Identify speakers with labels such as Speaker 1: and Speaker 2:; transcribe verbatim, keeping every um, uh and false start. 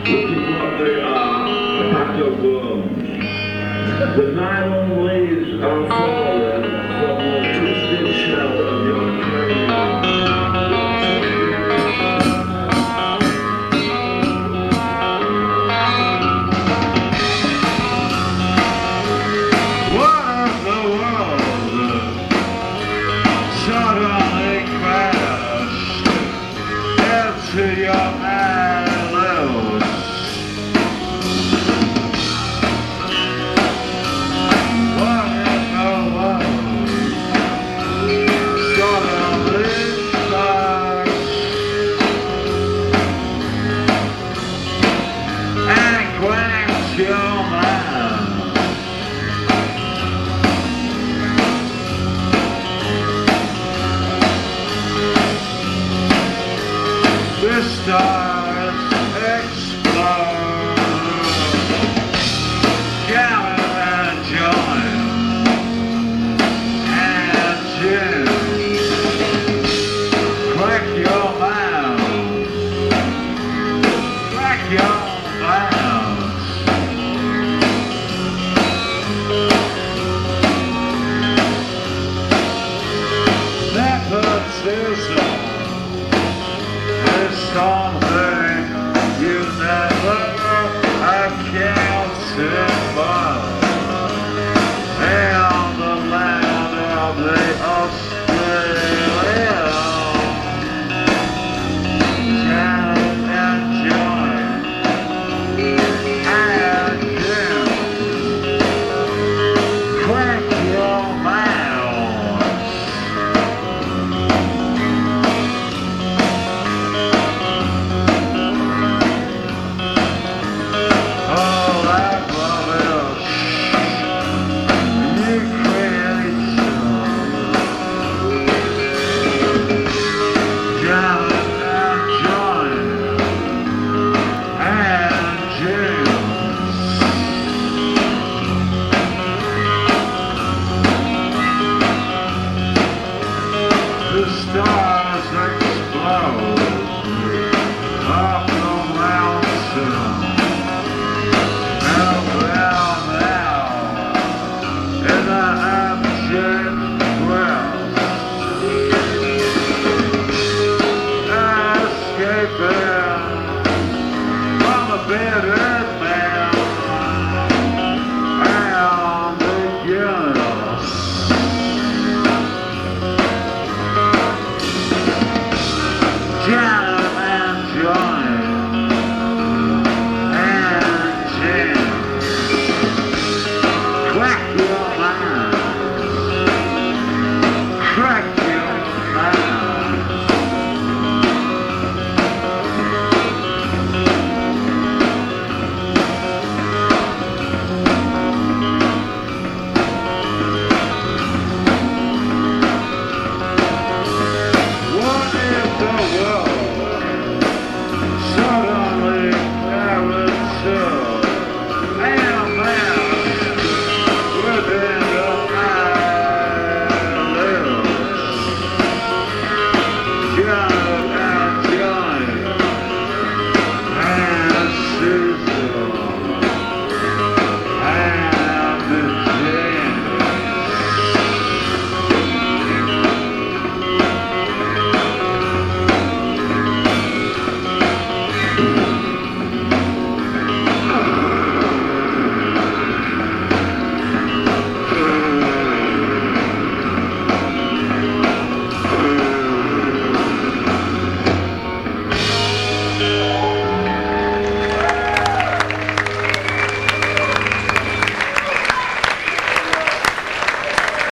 Speaker 1: looking for the uh, part of um, the nylon leaves are falling from the twisted shell of your cranium.
Speaker 2: To your mallows, what in the world suddenly starts and grabs your mouth? The stars explode, gather and join, and Jim, crack your mouth, crack your mouth. Nepotism is something you never accounted for in the land of the Australia. Janet and Joy and Jim, crack your mouth. The stars explode up the mountain and around now in the abject ground, escaping from the bitter